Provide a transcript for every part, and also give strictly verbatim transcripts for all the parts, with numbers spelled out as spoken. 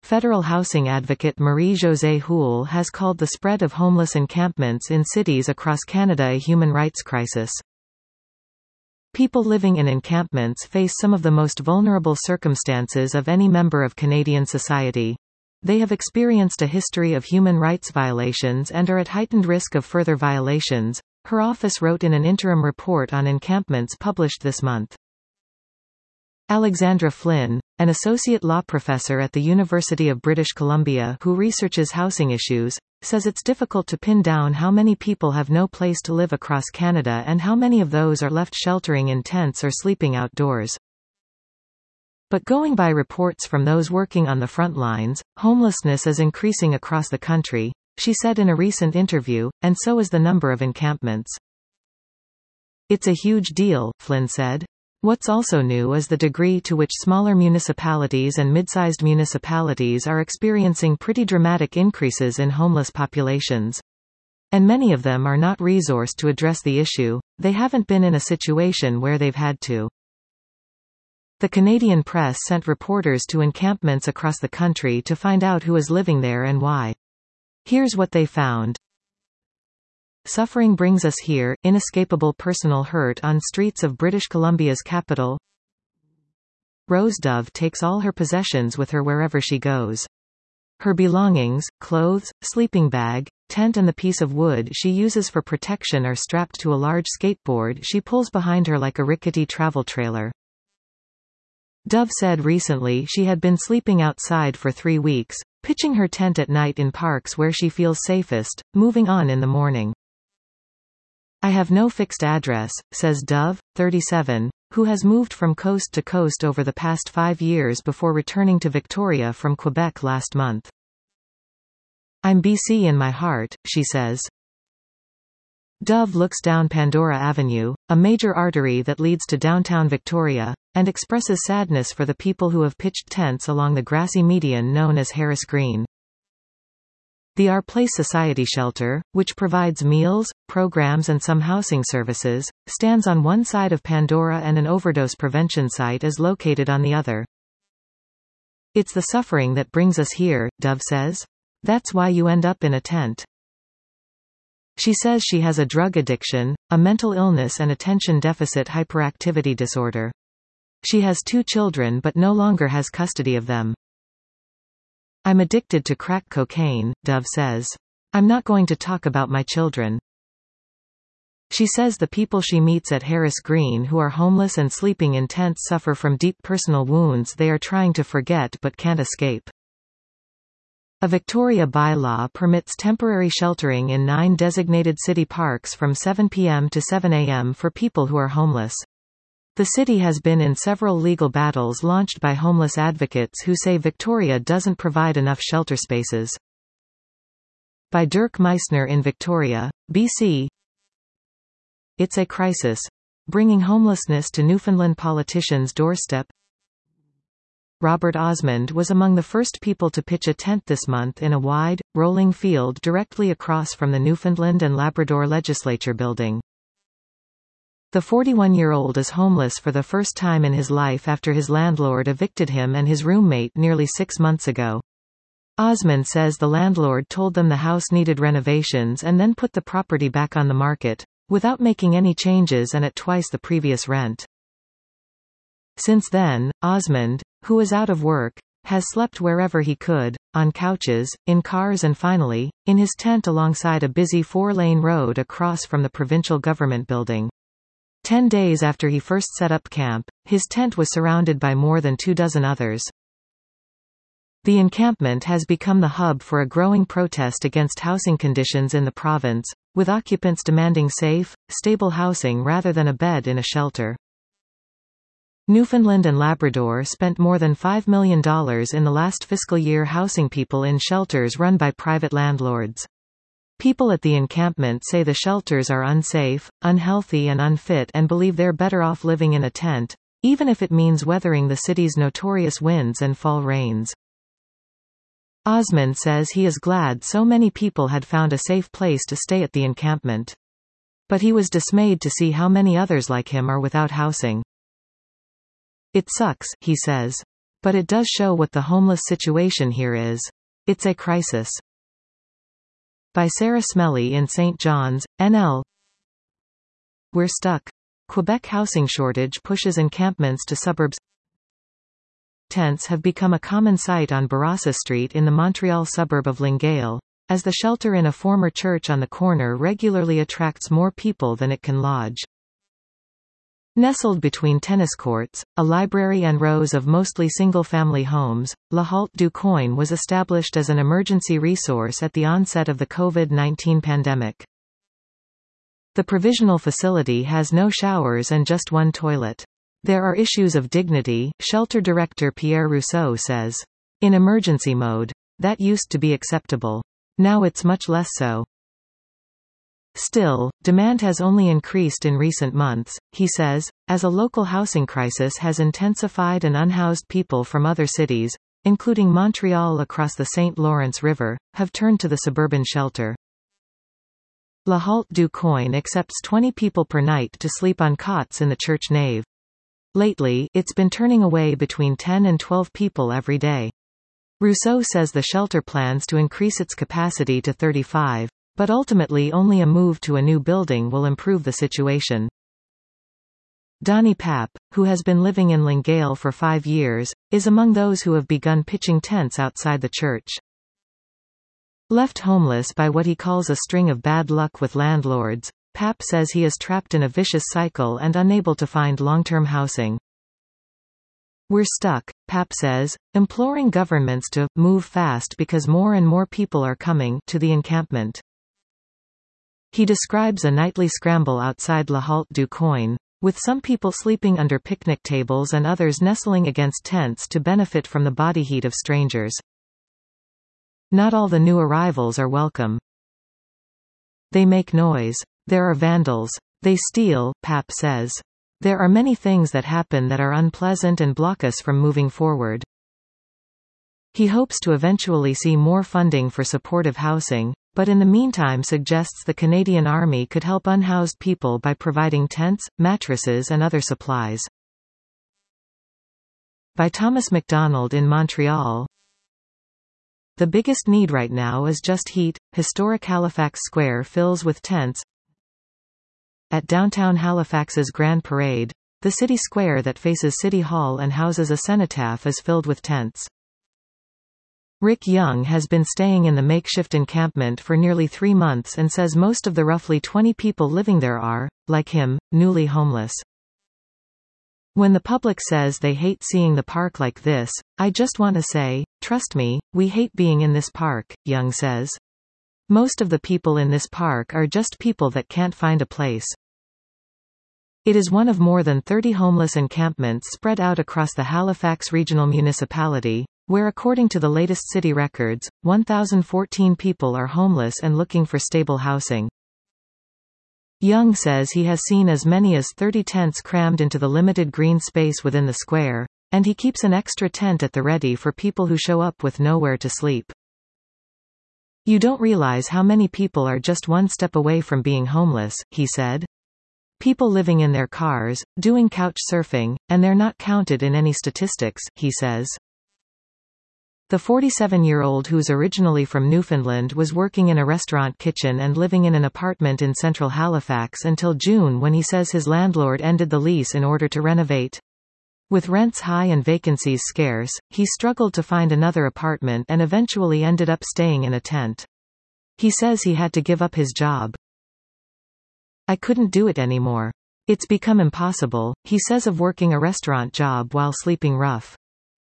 Federal housing advocate Marie-Josée Houle has called the spread of homeless encampments in cities across Canada a human rights crisis. People living in encampments face some of the most vulnerable circumstances of any member of Canadian society. They have experienced a history of human rights violations and are at heightened risk of further violations, her office wrote in an interim report on encampments published this month. Alexandra Flynn, an associate law professor at the University of British Columbia who researches housing issues, says it's difficult to pin down how many people have no place to live across Canada and how many of those are left sheltering in tents or sleeping outdoors. But going by reports from those working on the front lines, homelessness is increasing across the country, she said in a recent interview, and so is the number of encampments. It's a huge deal, Flynn said. What's also new is the degree to which smaller municipalities and mid-sized municipalities are experiencing pretty dramatic increases in homeless populations. And many of them are not resourced to address the issue, they haven't been in a situation where they've had to. The Canadian press sent reporters to encampments across the country to find out who is living there and why. Here's what they found. Suffering brings us here, inescapable personal hurt on streets of British Columbia's capital. Rose Dove takes all her possessions with her wherever she goes. Her belongings, clothes, sleeping bag, tent and the piece of wood she uses for protection are strapped to a large skateboard she pulls behind her like a rickety travel trailer. Dove said recently she had been sleeping outside for three weeks, pitching her tent at night in parks where she feels safest, moving on in the morning. I have no fixed address, says Dove, thirty-seven, who has moved from coast to coast over the past five years before returning to Victoria from Quebec last month. I'm B C in my heart, she says. Dove looks down Pandora Avenue, a major artery that leads to downtown Victoria, and expresses sadness for the people who have pitched tents along the grassy median known as Harris Green. The Our Place Society Shelter, which provides meals, programs and some housing services, stands on one side of Pandora and an overdose prevention site is located on the other. It's the suffering that brings us here, Dove says. That's why you end up in a tent. She says she has a drug addiction, a mental illness and attention deficit hyperactivity disorder. She has two children but no longer has custody of them. I'm addicted to crack cocaine, Dove says. I'm not going to talk about my children. She says the people she meets at Harris Green who are homeless and sleeping in tents suffer from deep personal wounds they are trying to forget but can't escape. A Victoria bylaw permits temporary sheltering in nine designated city parks from seven p m to seven a m for people who are homeless. The city has been in several legal battles launched by homeless advocates who say Victoria doesn't provide enough shelter spaces. By Dirk Meissner in Victoria, B C. It's a crisis. Bringing homelessness to Newfoundland politicians' doorstep. Robert Osmond was among the first people to pitch a tent this month in a wide, rolling field directly across from the Newfoundland and Labrador Legislature building. The forty-one-year-old is homeless for the first time in his life after his landlord evicted him and his roommate nearly six months ago. Osmond says the landlord told them the house needed renovations and then put the property back on the market, without making any changes and at twice the previous rent. Since then, Osmond, who is out of work, has slept wherever he could, on couches, in cars and finally, in his tent alongside a busy four-lane road across from the provincial government building. Ten days after he first set up camp, his tent was surrounded by more than two dozen others. The encampment has become the hub for a growing protest against housing conditions in the province, with occupants demanding safe, stable housing rather than a bed in a shelter. Newfoundland and Labrador spent more than five million dollars in the last fiscal year housing people in shelters run by private landlords. People at the encampment say the shelters are unsafe, unhealthy and unfit and believe they're better off living in a tent, even if it means weathering the city's notorious winds and fall rains. Osmond says he is glad so many people had found a safe place to stay at the encampment. But he was dismayed to see how many others like him are without housing. It sucks, he says. But it does show what the homeless situation here is. It's a crisis. By Sarah Smelly in Saint John's, N L. We're stuck. Quebec housing shortage pushes encampments to suburbs. Tents have become a common sight on Bourassa Street in the Montreal suburb of Longueuil, as the shelter in a former church on the corner regularly attracts more people than it can lodge. Nestled between tennis courts, a library and rows of mostly single-family homes, La Halte du Coin was established as an emergency resource at the onset of the COVID nineteen pandemic. The provisional facility has no showers and just one toilet. There are issues of dignity, shelter director Pierre Rousseau says. In emergency mode. That used to be acceptable. Now it's much less so. Still, demand has only increased in recent months, he says, as a local housing crisis has intensified and unhoused people from other cities, including Montreal across the Saint Lawrence River, have turned to the suburban shelter. La Halte du Coin accepts twenty people per night to sleep on cots in the church nave. Lately, it's been turning away between ten and twelve people every day. Rousseau says the shelter plans to increase its capacity to thirty-five, but ultimately only a move to a new building will improve the situation. Donnie Papp, who has been living in Longueuil for five years, is among those who have begun pitching tents outside the church. Left homeless by what he calls a string of bad luck with landlords, Papp says he is trapped in a vicious cycle and unable to find long-term housing. We're stuck, Papp says, imploring governments to move fast because more and more people are coming to the encampment. He describes a nightly scramble outside La Halte du Coin, with some people sleeping under picnic tables and others nestling against tents to benefit from the body heat of strangers. Not all the new arrivals are welcome. They make noise. There are vandals. They steal, Papp says. There are many things that happen that are unpleasant and block us from moving forward. He hopes to eventually see more funding for supportive housing, but in the meantime suggests the Canadian Army could help unhoused people by providing tents, mattresses and other supplies. By Thomas MacDonald in Montreal. The biggest need right now is just heat. Historic Halifax Square fills with tents. At downtown Halifax's Grand Parade, the city square that faces City Hall and houses a cenotaph is filled with tents. Rick Young has been staying in the makeshift encampment for nearly three months and says most of the roughly twenty people living there are, like him, newly homeless. When the public says they hate seeing the park like this, I just want to say, trust me, we hate being in this park, Young says. Most of the people in this park are just people that can't find a place. It is one of more than thirty homeless encampments spread out across the Halifax Regional Municipality, where according to the latest city records, one thousand fourteen people are homeless and looking for stable housing. Young says he has seen as many as thirty tents crammed into the limited green space within the square, and he keeps an extra tent at the ready for people who show up with nowhere to sleep. You don't realize how many people are just one step away from being homeless, he said. People living in their cars, doing couch surfing, and they're not counted in any statistics, he says. The forty-seven-year-old who's originally from Newfoundland was working in a restaurant kitchen and living in an apartment in central Halifax until June when he says his landlord ended the lease in order to renovate. With rents high and vacancies scarce, he struggled to find another apartment and eventually ended up staying in a tent. He says he had to give up his job. I couldn't do it anymore. It's become impossible, he says of working a restaurant job while sleeping rough.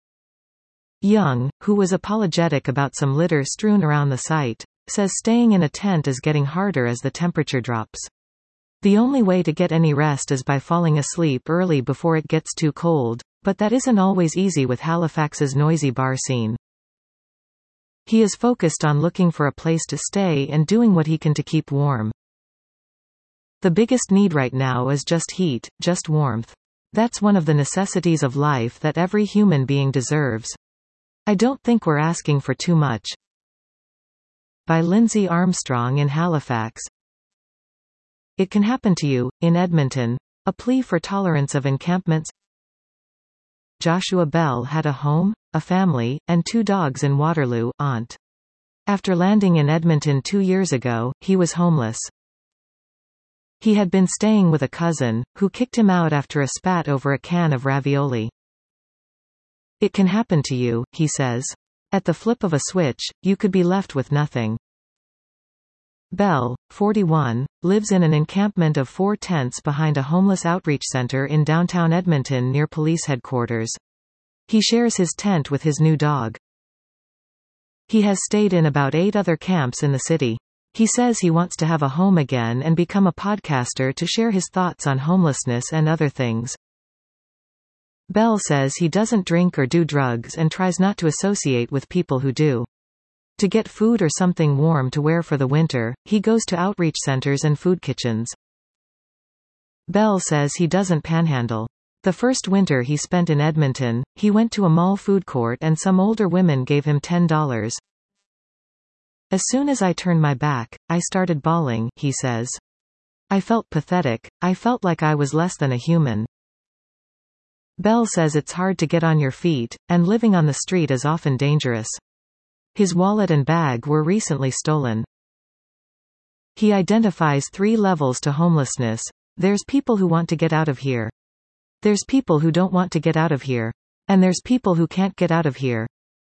Young, who was apologetic about some litter strewn around the site, says staying in a tent is getting harder as the temperature drops. The only way to get any rest is by falling asleep early before it gets too cold, but that isn't always easy with Halifax's noisy bar scene. He is focused on looking for a place to stay and doing what he can to keep warm. The biggest need right now is just heat, just warmth. That's one of the necessities of life that every human being deserves. I don't think we're asking for too much. By Lindsay Armstrong in Halifax. It can happen to you, in Edmonton. A plea for tolerance of encampments. Joshua Bell had a home, a family, and two dogs in Waterloo, Ont. After landing in Edmonton two years ago, he was homeless. He had been staying with a cousin, who kicked him out after a spat over a can of ravioli. It can happen to you, he says. At the flip of a switch, you could be left with nothing. Bell, forty-one, lives in an encampment of four tents behind a homeless outreach center in downtown Edmonton near police headquarters. He shares his tent with his new dog. He has stayed in about eight other camps in the city. He says he wants to have a home again and become a podcaster to share his thoughts on homelessness and other things. Bell says he doesn't drink or do drugs and tries not to associate with people who do. To get food or something warm to wear for the winter, he goes to outreach centers and food kitchens. Bell says he doesn't panhandle. The first winter he spent in Edmonton, he went to a mall food court and some older women gave him ten dollars. As soon as I turned my back, I started bawling, he says. I felt pathetic, I felt like I was less than a human. Bell says it's hard to get on your feet, and living on the street is often dangerous. His wallet and bag were recently stolen. He identifies three levels to homelessness. There's people who want to get out of here. There's people who don't want to get out of here. And there's people who can't get out of here.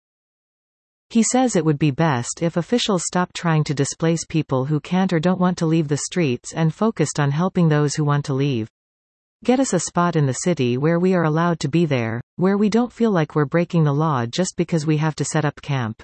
He says it would be best if officials stopped trying to displace people who can't or don't want to leave the streets and focused on helping those who want to leave. Get us a spot in the city where we are allowed to be there, where we don't feel like we're breaking the law just because we have to set up camp.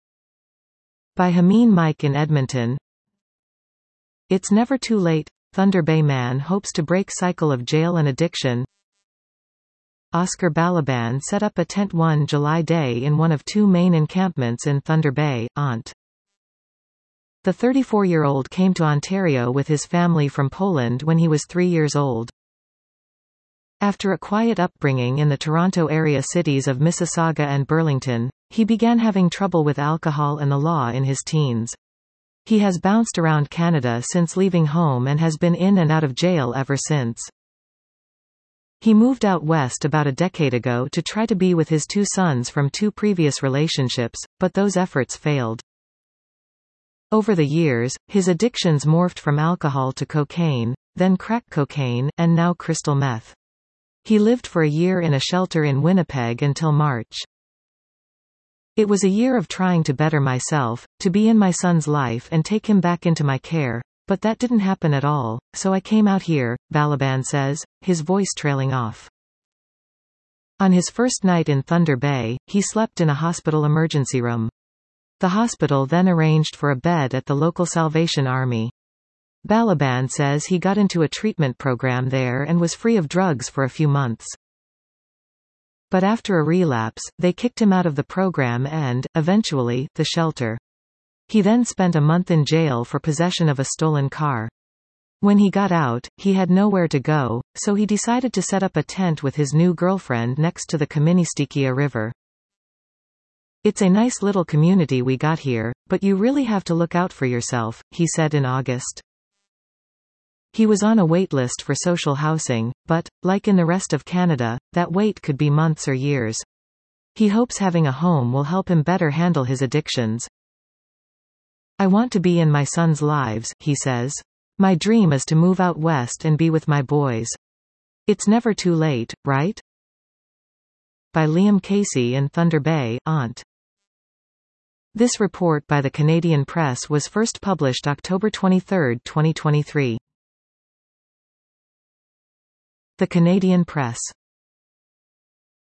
By Hameen Mike in Edmonton. It's never too late. Thunder Bay man hopes to break cycle of jail and addiction. Oscar Balaban set up a tent one July day in one of two main encampments in Thunder Bay, Ont. The thirty-four-year-old came to Ontario with his family from Poland when he was three years old. After a quiet upbringing in the Toronto area cities of Mississauga and Burlington, he began having trouble with alcohol and the law in his teens. He has bounced around Canada since leaving home and has been in and out of jail ever since. He moved out west about a decade ago to try to be with his two sons from two previous relationships, but those efforts failed. Over the years, his addictions morphed from alcohol to cocaine, then crack cocaine, and now crystal meth. He lived for a year in a shelter in Winnipeg until March. It was a year of trying to better myself, to be in my son's life and take him back into my care, but that didn't happen at all, so I came out here, Balaban says, his voice trailing off. On his first night in Thunder Bay, he slept in a hospital emergency room. The hospital then arranged for a bed at the local Salvation Army. Balaban says he got into a treatment program there and was free of drugs for a few months. But after a relapse, they kicked him out of the program and, eventually, the shelter. He then spent a month in jail for possession of a stolen car. When he got out, he had nowhere to go, so he decided to set up a tent with his new girlfriend next to the Kaministiquia River. It's a nice little community we got here, but you really have to look out for yourself, he said in August. He was on a wait list for social housing, but, like in the rest of Canada, that wait could be months or years. He hopes having a home will help him better handle his addictions. I want to be in my sons' lives, he says. My dream is to move out west and be with my boys. It's never too late, right? By Liam Casey in Thunder Bay, Ont. This report by the Canadian Press was first published October twenty-third, twenty twenty-three. The Canadian Press.